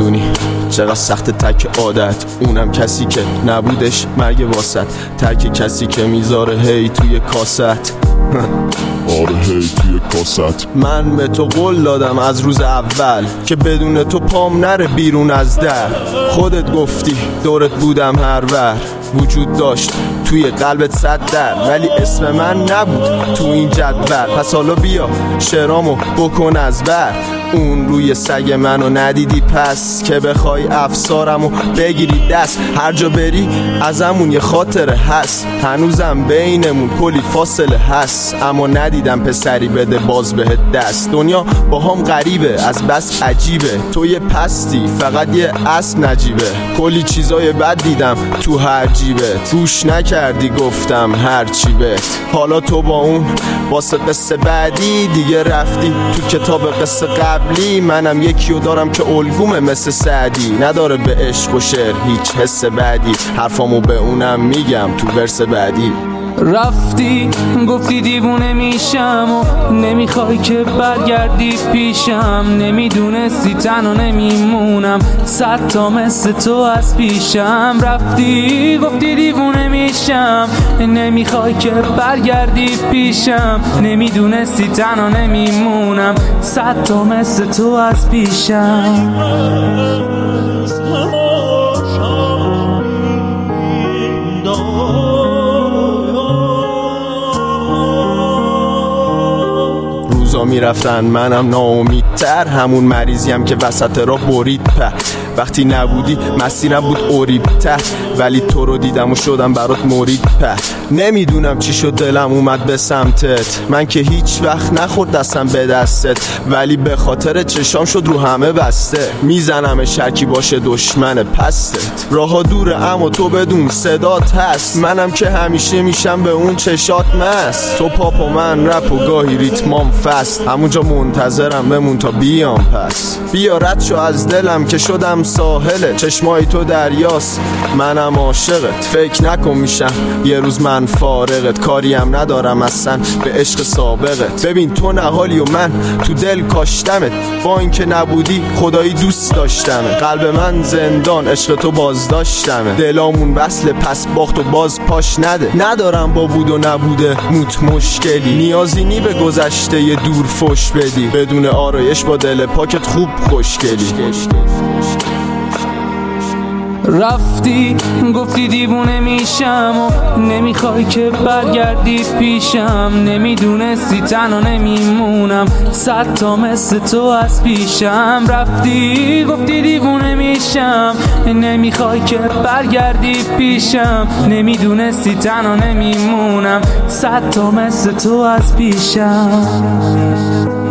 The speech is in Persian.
میدونی چقدر سخت تک عادت، اونم کسی که نبودش مرگ واسط، ترک کسی که میذاره هی توی کاست. آره هی توی کاست. من به تو قول دادم از روز اول که بدون تو پام نره بیرون از در. خودت گفتی دورت بودم هر ور، وجود داشت توی قلبت 100 در، ولی اسم من نبود تو این جدول. پس حالا بیا شعرامو بکن از بر. اون روی سگ منو ندیدی پس که بخوای افسارمو بگیری دست. هر جا بری ازمون یه خاطره هست، هنوزم بینمون کلی فاصله هست، اما ندیدم پسری بده باز بهت دست. دنیا با هم غریبه از بس عجیبه، تو یه پستی فقط یه اسب نجیبه. کلی چیزای بد دیدم تو هر جیبت، گوش نکردی گفتم هر چی بهت. حالا تو با اون واسه قصه بعدی دیگه رفتی تو کتاب قصه قبلی. منم یکیو دارم که الگومه مثل سعدی، نداره به عشق و شعر هیچ حس بعدی. حرفامو به اونم میگم تو ورس بعدی. رفتی گفتی دیوونه میشم و نمیخوای که برگردی پیشم، نمیدونستی تنها نمیمونم 100 تا مثل تو از پیشم. رفتی گفتی دیوونه میشم، نمیخوای که برگردی پیشم، نمیدونستی تنها نمیمونم 100 تا مثل تو از پیشم. میرفتن منم ناامیدتر، همون مریضیم که وسط را برید په. وقتی نبودی مسیرم بود اوریبته، ولی تو رو دیدم و شدم برات مرید په. نمیدونم چی شد دلم اومد به سمتت، من که هیچ وقت نخورد دستم به دستت، ولی به خاطر چشام شد رو همه بسته. میزنم شرکی باشه دشمن پستت، راها دوره اما تو بدون صدات هست. منم که همیشه میشم به اون چشات مست، تو پاپ و من رپ و گاهی ریتمام فست. همونجا منتظرم بمون تا بیام پس. بیا رد شو از دلم که شدم ساحله، چشمای تو دریاست منم عاشقت. فکر نکن میشم یه روز من فارغت، کاریم ندارم اصلا به عشق سابقت. ببین تو نهالی و من تو دل کاشتمت، با اینکه نبودی خدایی دوست داشتمه. قلب من زندان عشق تو باز داشتمه، دلامون وصل پس باخت و باز پاش نده. ندارم با بود و نبوده موت مشکلی، نیازی نی به گذشته یه دور فش بدی، بدون آرایش با دل پاکت خوب خوشگلی. رفتی گفتی دیوونه میشم و نمیخوای که برگردی پیشم، نمیدونستی تنها نمیمونم 100 تا مثل تو از پیشم. رفتی گفتی دیوونه میشم، نمیخوای که برگردی پیشم، نمیدونستی تنها نمیمونم 100 تا مثل تو از پیشم.